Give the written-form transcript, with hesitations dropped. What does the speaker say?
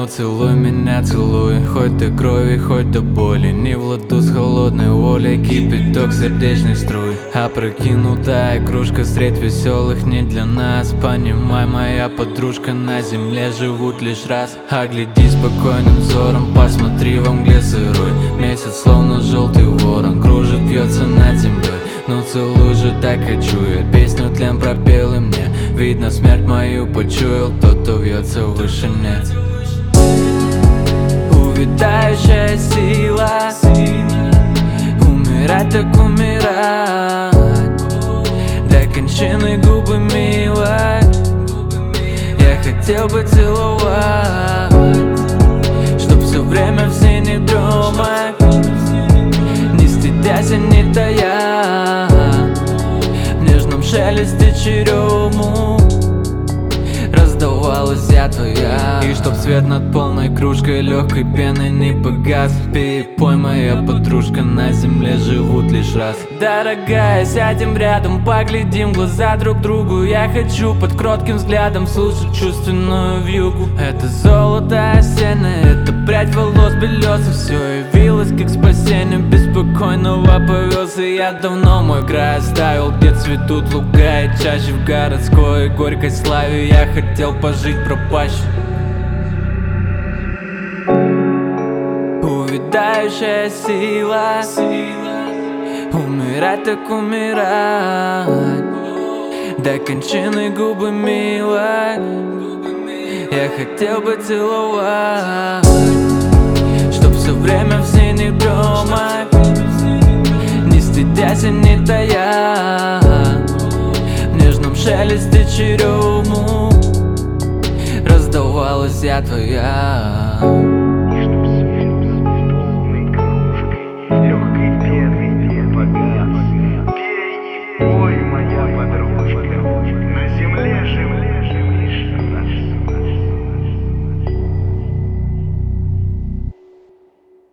Ну целуй меня, целуй, хоть до крови, хоть до боли. Не в ладу с холодной волей, кипяток сердечных струй. Опрокинутая кружка средь веселых не для нас. Понимай, моя подружка, на земле живут лишь раз. Огляди спокойным взором, посмотри во мгле сырой. Месяц словно желтый ворон, кружит, бьется над землей. Ну целуй же, так хочу я, песню тлен пропел и мне. Видно, смерть мою почуял тот, кто вьется в вышине. Увядающая сила, умирать так умирать, до кончины губы милой. Я хотел бы целовать, чтоб все время в синих дромах, не стыдясь и не тая, в нежном шелесте черему раздавалась я твоя. И чтоб свет над полной кружкой легкой пеной не погас. Перепой, моя подружка, на земле живут лишь раз. Дорогая, сядем рядом, поглядим в глаза друг другу. Я хочу под кротким взглядом слушать чувственную вьюгу. Это золото осеннее, это прядь волос белесых. Все явилось как спасение беспокойного повез. И я давно мой край оставил, где цветут луга и чаще в городской горькой славе. Я хотел пожить пропащим. Увядающая сила, умирать так умирать, до кончины губы милой. Я хотел бы целовать, чтоб все время в синих дромах, не стыдясь и не тая, в нежном шелесте черему раздавалась я твоя.